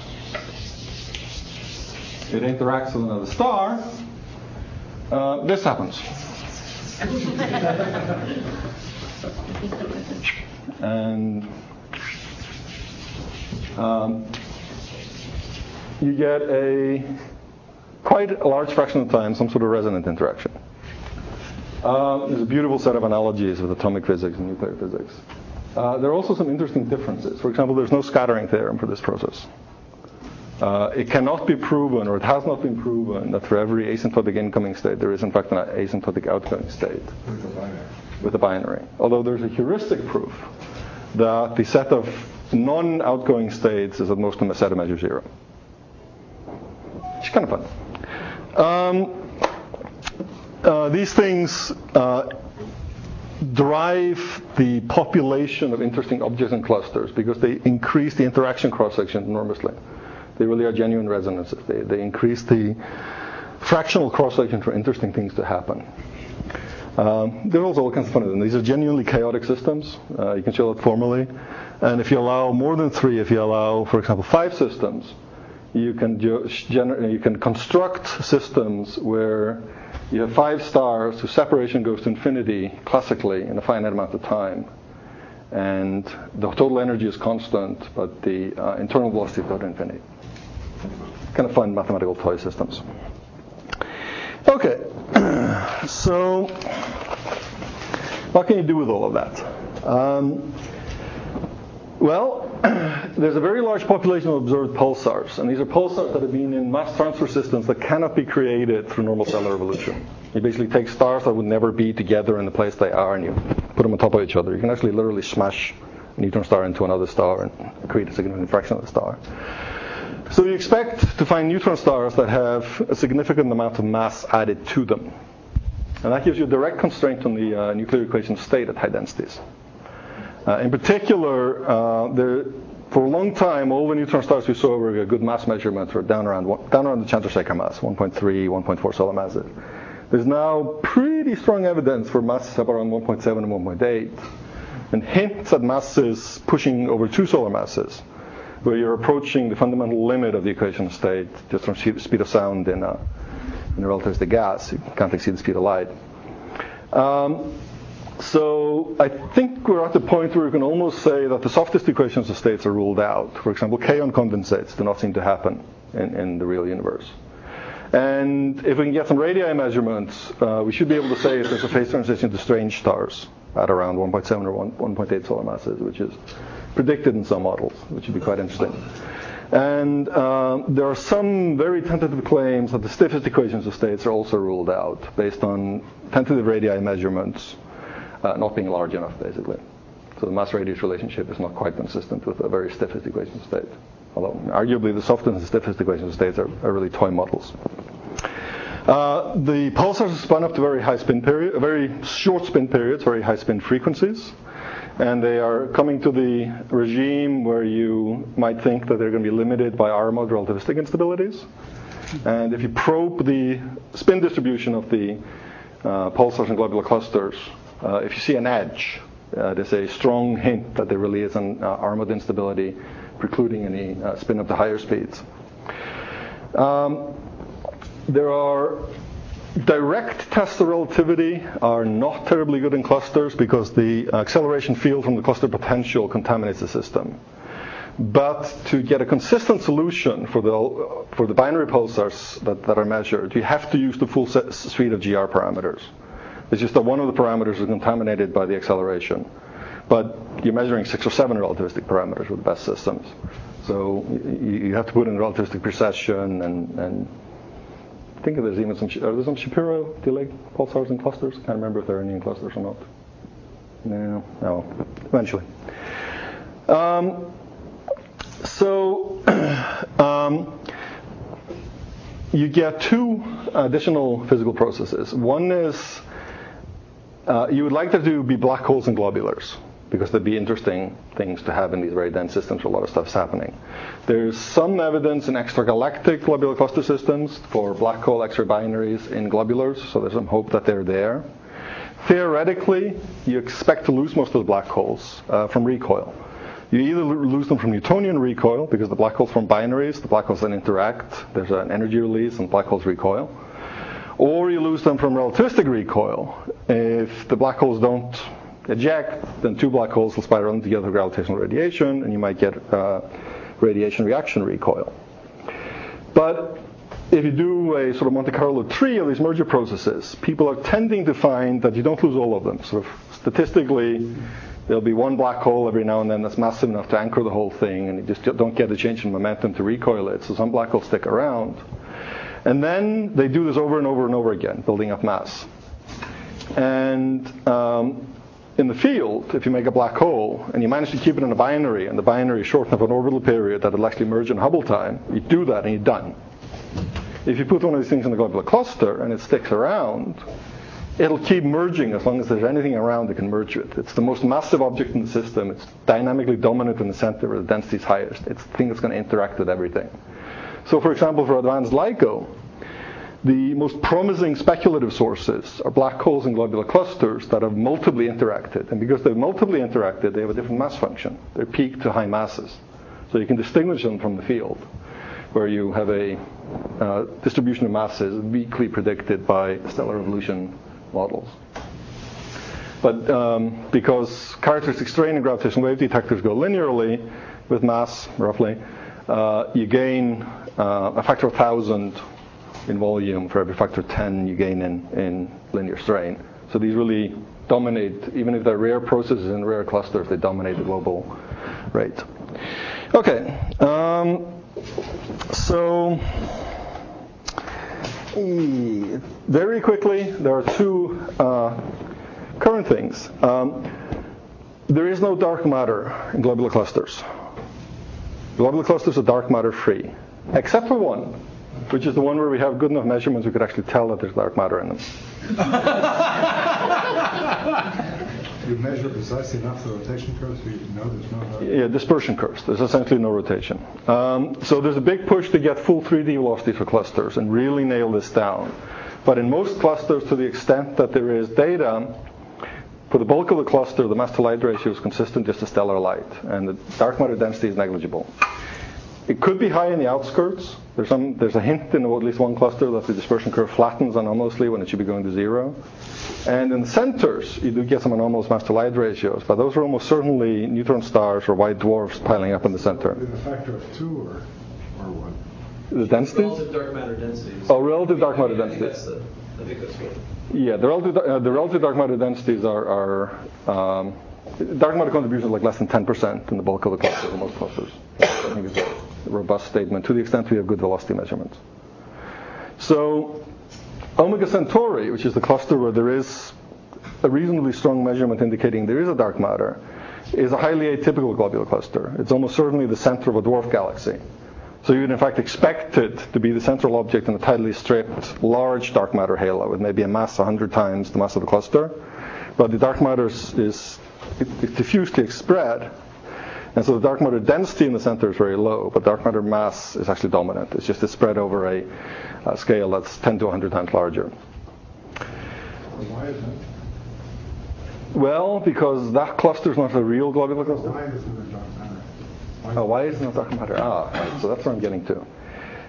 it interacts with another star. Uh, this happens. And um, you get a quite a large fraction of the time some sort of resonant interaction. Uh, there's a beautiful set of analogies with atomic physics and nuclear physics. Uh, there are also some interesting differences. For example, there's no scattering theorem for this process. Uh, it cannot be proven, or it has not been proven, that for every asymptotic incoming state there is in fact an asymptotic outgoing state With a binary. with a binary. Although there's a heuristic proof that the set of non-outgoing states is at most a set of measure zero. It's kind of fun. Um, uh, these things uh, drive the population of interesting objects and clusters because they increase the interaction cross-section enormously. They really are genuine resonances. They, they increase the fractional cross-section for interesting things to happen. Um, there's also all kinds of fun of them. These are genuinely chaotic systems. Uh, you can show that formally. And if you allow more than three, if you allow, for example, five systems, you can ju- gener- you can construct systems where you have five stars whose separation goes to infinity classically in a finite amount of time. And the total energy is constant, but the uh, internal velocity goes to infinity. Kind of fun mathematical toy systems. Okay, so what can you do with all of that? Um, well, there's a very large population of observed pulsars, and these are pulsars that have been in mass transfer systems that cannot be created through normal stellar evolution. You basically take stars that would never be together in the place they are, and you put them on top of each other. You can actually literally smash a neutron star into another star and create a significant fraction of the star. So you expect to find neutron stars that have a significant amount of mass added to them. And that gives you a direct constraint on the uh, nuclear equation state at high densities. Uh, in particular, uh, there, for a long time, all the neutron stars we saw were a good mass measurement were down around one, down around the Chandrasekhar mass, one point three, one point four solar masses. There's now pretty strong evidence for masses up around one point seven and one point eight, and hints at masses pushing over two solar masses, where you're approaching the fundamental limit of the equation state just from speed of sound in a, in a relativistic gas. You can't exceed the speed of light. Um, so I think we're at the point where we can almost say that the softest equations of states are ruled out. For example, kaon condensates do not seem to happen in, in the real universe. And if we can get some radii measurements, uh, we should be able to say if there's a phase transition to strange stars at around one point seven or one point eight solar masses, which is predicted in some models, which would be quite interesting. And uh, there are some very tentative claims that the stiffest equations of states are also ruled out based on tentative radii measurements uh, not being large enough, basically. So the mass-radius relationship is not quite consistent with the very stiffest equation of state. Although arguably the softest and stiffest equations of states are, are really toy models. Uh, the pulsars are spun up to very high spin period, very short spin periods, very high spin frequencies. And they are coming to the regime where you might think that they're going to be limited by R-mode relativistic instabilities. And if you probe the spin distribution of the uh, pulsars and globular clusters, uh, if you see an edge, uh, there's a strong hint that there really is an uh, R-mode instability precluding any uh, spin up to higher speeds. Um, there are direct tests of relativity are not terribly good in clusters because the acceleration field from the cluster potential contaminates the system. But to get a consistent solution for the for the binary pulsars that, that are measured, you have to use the full set, suite of G R parameters. It's just that one of the parameters is contaminated by the acceleration. But you're measuring six or seven relativistic parameters with the best systems. So you, you have to put in relativistic precession and, and I think there's even some, are there some Shapiro delay pulsars in clusters? I can't remember if there are any in clusters or not. No, no, eventually. Um, so um, you get two additional physical processes. One is uh, you would like there to be black holes and globulars, because there'd be interesting things to have in these very dense systems where a lot of stuff's happening. There's some evidence in extragalactic globular cluster systems for black hole X-ray binaries in globulars, so there's some hope that they're there. Theoretically, you expect to lose most of the black holes uh, from recoil. You either lose them from Newtonian recoil, because the black holes form binaries, the black holes then interact, there's an energy release, and black holes recoil. Or you lose them from relativistic recoil. If the black holes don't eject, then two black holes will spiral in together with gravitational radiation, and you might get uh, radiation reaction recoil. But if you do a sort of Monte Carlo tree of these merger processes, people are tending to find that you don't lose all of them. Sort of statistically, there'll be one black hole every now and then that's massive enough to anchor the whole thing, and you just don't get a change in momentum to recoil it. So some black holes stick around. And then they do this over and over and over again, building up mass. And um, in the field, if you make a black hole and you manage to keep it in a binary, and the binary is short enough an orbital period that it'll actually merge in Hubble time, you do that and you're done. If you put one of these things in a globular cluster and it sticks around, it'll keep merging as long as there's anything around that can merge with. It's the most massive object in the system. It's dynamically dominant in the center where the density is highest. It's the thing that's going to interact with everything. So, for example, for advanced LIGO, the most promising speculative sources are black holes in globular clusters that have multiply interacted. And because they've multiply interacted, they have a different mass function. They're peak to high masses. So you can distinguish them from the field, where you have a uh, distribution of masses weakly predicted by stellar evolution models. But um, because characteristic strain and gravitational wave detectors go linearly with mass, roughly, uh, you gain uh, a factor of one thousand in volume for every factor ten you gain in, in linear strain. So these really dominate, even if they're rare processes in rare clusters, they dominate the global rate. Okay, um, so very quickly, there are two uh, current things. Um, there is no dark matter in globular clusters. Globular clusters are dark matter free, except for one, which is the one where we have good enough measurements we could actually tell that there's dark matter in them. You measure precisely enough the rotation curves so you know there's no dark. Yeah, dispersion curves. There's essentially no rotation. Um, so there's a big push to get full three D velocities for clusters and really nail this down. But in most clusters, to the extent that there is data, for the bulk of the cluster, the mass to light ratio is consistent just to stellar light, and the dark matter density is negligible. It could be high in the outskirts. There's some. There's a hint in at least one cluster that the dispersion curve flattens anomalously when it should be going to zero. And in the centers, you do get some anomalous mass to light ratios, but those are almost certainly neutron stars or white dwarfs piling up in the center. With a factor of two or, or what? The densities? Relative dark matter densities. Oh, relative dark matter I think densities. that's the, I think that's what. Yeah, the relative, uh, the relative dark matter densities are, are um, dark matter contribution is like less than ten percent in the bulk of the clusters, in most clusters. I think it's a robust statement to the extent we have good velocity measurements. So, Omega Centauri, which is the cluster where there is a reasonably strong measurement indicating there is a dark matter, is a highly atypical globular cluster. It's almost certainly the center of a dwarf galaxy. So you would in fact expect it to be the central object in a tidally stripped, large dark matter halo with maybe a mass one hundred times the mass of the cluster. But the dark matter is, is it, it diffusely spread. And so the dark matter density in the center is very low, but dark matter mass is actually dominant. It's just a spread over a, a scale that's ten to one hundred times larger. Why is that? Well, because that cluster is not a real globular cluster. Why isn't it dark matter? Why Oh, why isn't it dark matter? Ah, right, so that's what I'm getting to.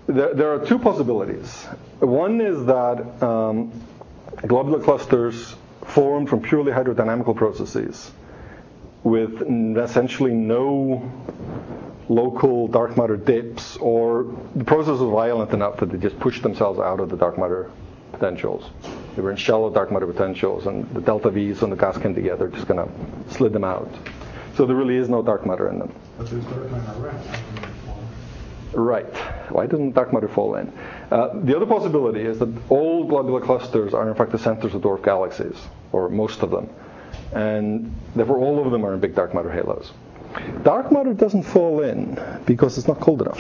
there, there are two possibilities. One is that um, globular clusters form from purely hydrodynamical processes with essentially no local dark matter dips, or the process was violent enough that they just pushed themselves out of the dark matter potentials. They were in shallow dark matter potentials, and the delta V's when the gas came together just kind of slid them out. So there really is no dark matter in them. But there's dark matter around. Right. Why doesn't dark matter fall in? Uh, the other possibility is that all globular clusters are in fact the centers of dwarf galaxies, or most of them. And therefore all of them are in big dark matter halos. Dark matter doesn't fall in because it's not cold enough.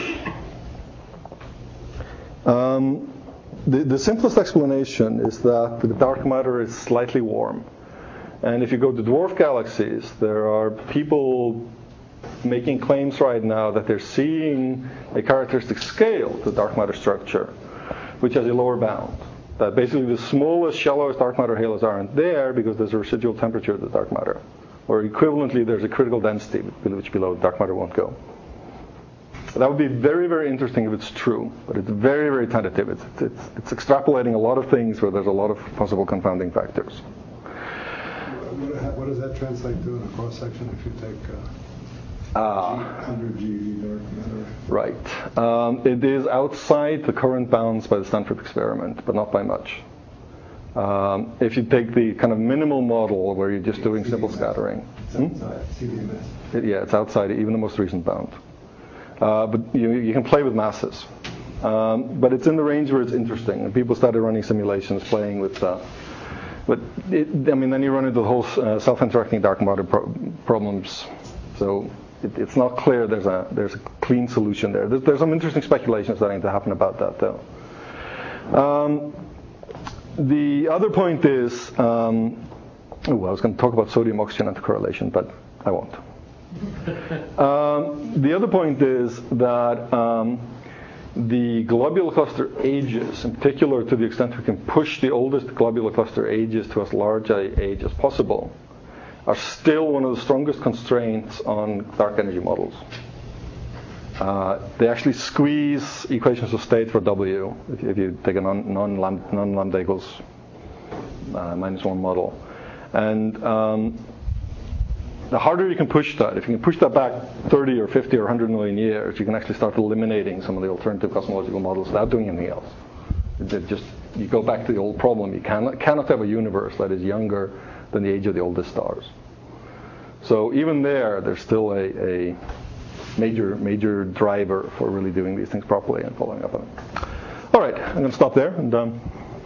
Um, the, the simplest explanation is that the dark matter is slightly warm. And if you go to dwarf galaxies, there are people making claims right now that they're seeing a characteristic scale to the dark matter structure, which has a lower bound. That basically the smallest, shallowest dark matter halos aren't there because there's a residual temperature of the dark matter. Or equivalently, there's a critical density which below dark matter won't go. That would be very, very interesting if it's true, but it's very, very tentative. It's, it's, it's extrapolating a lot of things where there's a lot of possible confounding factors. What, what does that translate to in a cross section if you take uh, Ah. one hundred G eV dark matter? Right. Um, it is outside the current bounds by the Stanford experiment, but not by much. Um, if you take the kind of minimal model where you're just doing simple scattering. It's outside C D M S. It, yeah, it's outside even the most recent bound. Uh, but you, you can play with masses. Um, but it's in the range where it's interesting. And people started running simulations playing with uh, But, it, I mean, then you run into the whole uh, self-interacting dark matter pro- problems. So it, it's not clear there's a there's a clean solution there. There's, there's some interesting speculation starting to happen about that, though. Um, the other point is, um, oh, I was going to talk about sodium-oxygen autocorrelation, but I won't. um, the other point is that um, the globular cluster ages, in particular to the extent we can push the oldest globular cluster ages to as large an age as possible, are still one of the strongest constraints on dark energy models. Uh, they actually squeeze equations of state for W, if you, if you take a non, non-lambda, non-lambda equals uh, minus one model. And um, the harder you can push that, if you can push that back thirty or fifty or one hundred million years, you can actually start eliminating some of the alternative cosmological models without doing anything else. It just, you go back to the old problem. You cannot, cannot have a universe that is younger than the age of the oldest stars. So even there, there's still a, a major, major driver for really doing these things properly and following up on it. All right, I'm going to stop there. And um,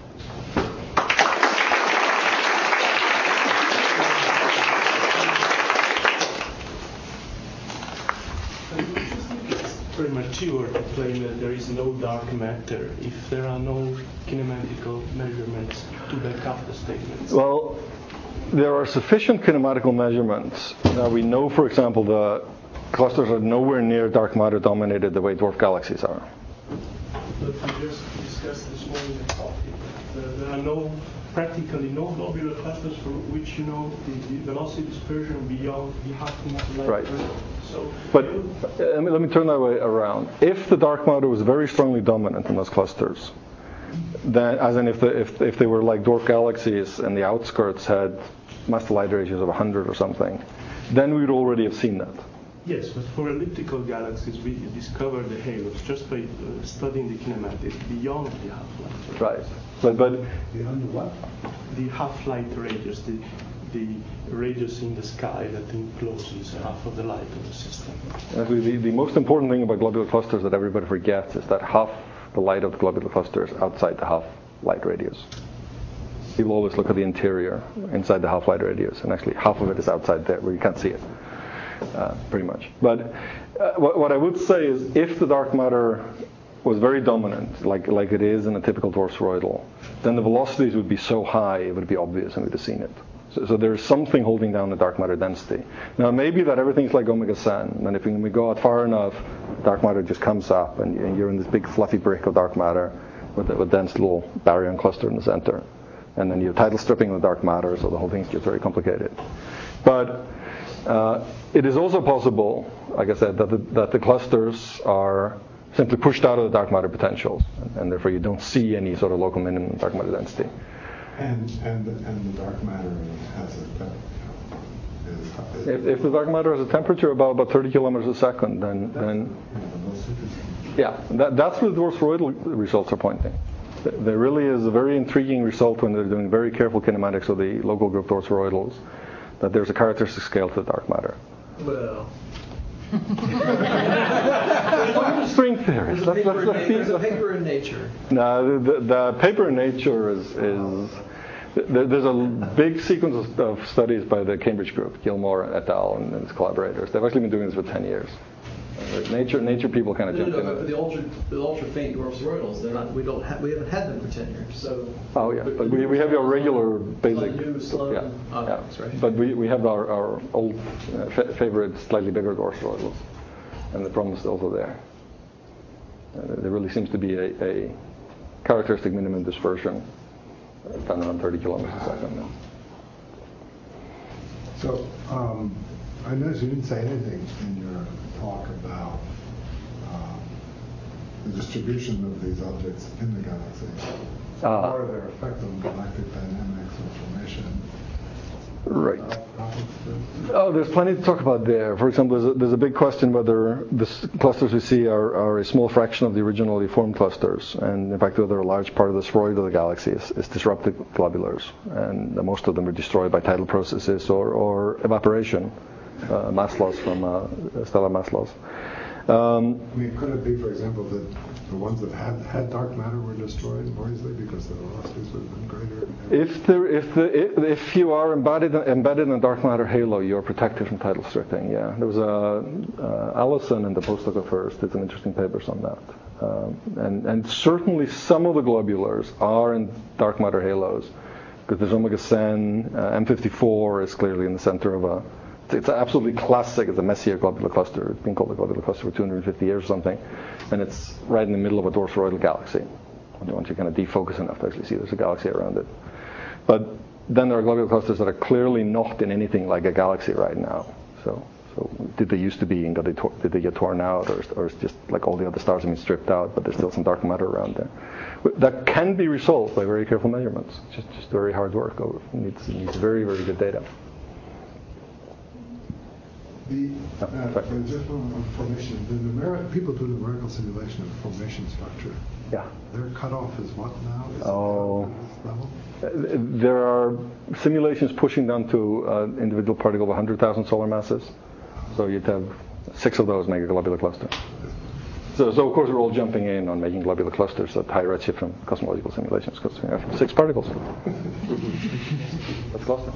premature to claim that there is no dark matter if there are no kinematical measurements to back up the statements. Well, there are sufficient kinematical measurements. Now we know, for example, the clusters are nowhere near dark matter dominated the way dwarf galaxies are. But we just discussed this morning in coffee. There, there are no, practically no globular clusters for which you know the, the velocity dispersion beyond the half light. Right. So, But uh, let me turn that way around. If the dark matter was very strongly dominant in those clusters, then, as in if, the, if, if they were like dwarf galaxies and the outskirts had mass to light ratios of one hundred or something, then we would already have seen that. yes, but for elliptical galaxies, we discover the halos just by uh, studying the kinematics beyond the half-light. Right. But, but Beyond the what? The half-light radius, the, the radius in the sky that encloses half of the light of the system. actually, the, the most important thing about globular clusters that everybody forgets is that half the light of the globular cluster is outside the half-light radius. People always look at the interior, inside the half-light radius, and actually half of it is outside there where you can't see it, uh, pretty much. But uh, what, what I would say is if the dark matter was very dominant, like, like it is in a typical dwarf spheroidal, then the velocities would be so high it would be obvious and we'd have seen it. So, so there's something holding down the dark matter density. Now maybe that everything's like omega sen, and if we, we go out far enough, dark matter just comes up and, and you're in this big fluffy brick of dark matter with a, with a dense little baryon cluster in the center. And then you have tidal stripping of the dark matter, so the whole thing gets very complicated. But uh, it is also possible, like I said, that the, that the clusters are simply pushed out of the dark matter potentials, and, and therefore you don't see any sort of local minimum dark matter density. And and and the dark matter has a that, you know, is, If, if the dark matter has a temperature about about thirty kilometers a second, then then yeah, that, that's where the toroidal results are pointing. There really is a very intriguing result when they're doing very careful kinematics of the local group toroidals, that there's a characteristic scale to the dark matter. Well, String theories. there's a Let's, paper, let's, let's in, see. there's a paper in Nature. No, the, the paper in Nature is, is there, there's a big sequence of, of studies by the Cambridge group, Gilmore et al. And its collaborators. They've actually been doing this for ten years. Uh, Nature, nature people kind of No, jumped no, in. no, on but it. the ultra, the ultra faint dwarf toroidals, they're not. We don't. Ha- we haven't had them for ten years. So. Oh yeah, but we, we have your regular basic. New, slow, Yeah, oh, yeah. sorry. But we, we have our, our old uh, fa- favorite, slightly bigger toroidals, and the problem is also there. Uh, there really seems to be a, a characteristic minimum dispersion uh, down around thirty kilometers a second now. So um, I noticed you didn't say anything in your talk about um, the distribution of these objects in the galaxy, Ah. or their effect on galactic dynamics or formation. Right. Uh, Oh, there's plenty to talk about there. For example, there's a, there's a big question whether the s- clusters we see are, are a small fraction of the originally formed clusters, and in fact, whether a large part of the spheroid of the galaxy is, is disrupted globulars, and uh, most of them are destroyed by tidal processes or, or evaporation, uh, mass loss from uh, stellar mass loss. Um, I mean, could it be, for example, that the ones that had, had dark matter were destroyed more easily because the velocities would have been greater? If there, if the, if, if you are embedded embedded in a dark matter halo, you are protected from tidal stripping. Yeah, there was a uh, Allison and the postdoc of hers did some interesting papers on that, um, and and certainly some of the globulars are in dark matter halos, because there's omega sen, uh, M fifty-four is clearly in the center of a. It's absolutely classic. It's a Messier globular cluster. It's been called a globular cluster for two hundred fifty years or something, and it's right in the middle of a toroidal galaxy. Once you kind of defocus enough to actually see there's a galaxy around it. But then there are globular clusters that are clearly not in anything like a galaxy right now. So, so did they used to be, and got they tor- did they get torn out, or, or is just like all the other stars have been stripped out, but there's still some dark matter around there? But that can be resolved by very careful measurements. Just, just very hard work. It needs, it needs very, very good data. The, uh, Oh, sorry. the just one on formation. The numeric, people do numerical simulation of formation structure. Yeah. Their cutoff is what now? Is Oh. it at this level? Uh, There are simulations pushing down to uh, individual particle of one hundred thousand solar masses. So you'd have six of those make a globular cluster. So, so of course, we're all jumping in on making globular clusters at high redshift from cosmological simulations because we have six particles. That's cluster.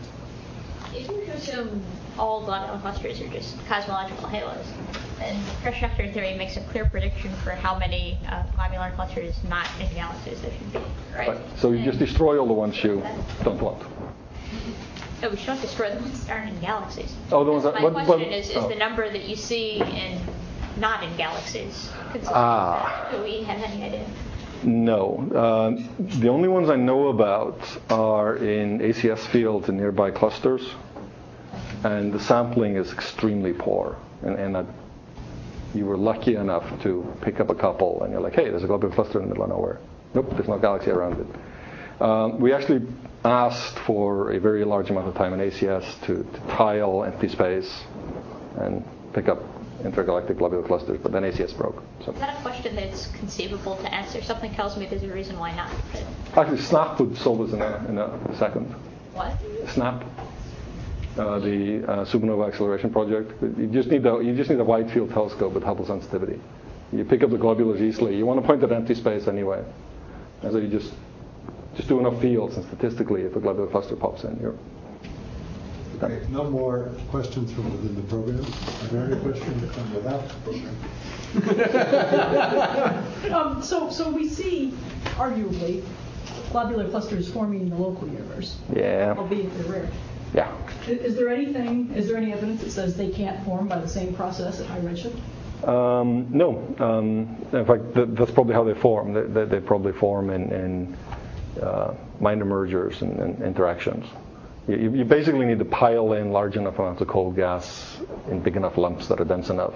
If you assume all globular clusters are just cosmological halos, then pressure theory makes a clear prediction for how many uh, globular clusters not in galaxies there should be, right? Right. So you just destroy all the ones you don't want. No, we shouldn't destroy the ones that aren't in galaxies. Oh, the ones that- My what- question what- is, is oh. the number that you see in not in galaxies consistent Ah. with that? Do we have any idea? No. Uh, the only ones I know about are in A C S fields in nearby clusters, and the sampling is extremely poor. And, and that you were lucky enough to pick up a couple, and you're like, hey, there's a globular cluster in the middle of nowhere. Nope, there's no galaxy around it. Um, we actually asked for a very large amount of time in A C S to, to tile empty space and pick up intergalactic globular clusters, but then A C S broke. So. Is that a question that's conceivable to answer? Something tells me there's a reason why not. But Actually, SNAP would solve this in a, in a second. what? SNAP, uh, the uh, supernova acceleration project. You just need the you just need a wide field telescope with Hubble sensitivity. You pick up the globulars easily. You want to point at empty space anyway, and so you just just do enough fields, and statistically, if a globular cluster pops in, you're done. Okay, no more questions from within the program. Are there any questions from without the program? um, so, so we see, arguably, globular clusters forming in the local universe, Yeah. albeit they're rare. Yeah. Is, is there anything? Is there any evidence that says they can't form by the same process at high redshift? Um, no. Um, in fact, th- that's probably how they form. They, they, they probably form in, in uh, minor mergers and, and interactions. You, you basically need to pile in large enough amounts of cold gas in big enough lumps that are dense enough,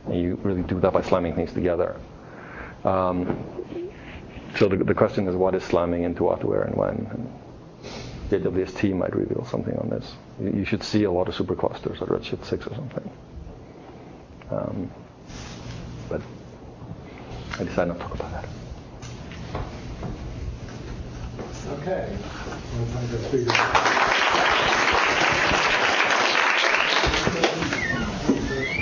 And you really do that by slamming things together. Um, so the, the question is, what is slamming into what, where, and when? And the A W S T might reveal something on this. You, you should see a lot of superclusters at Redshift six or something. Um, but I decided not to talk about that. Okay. Well, thank you, speaker.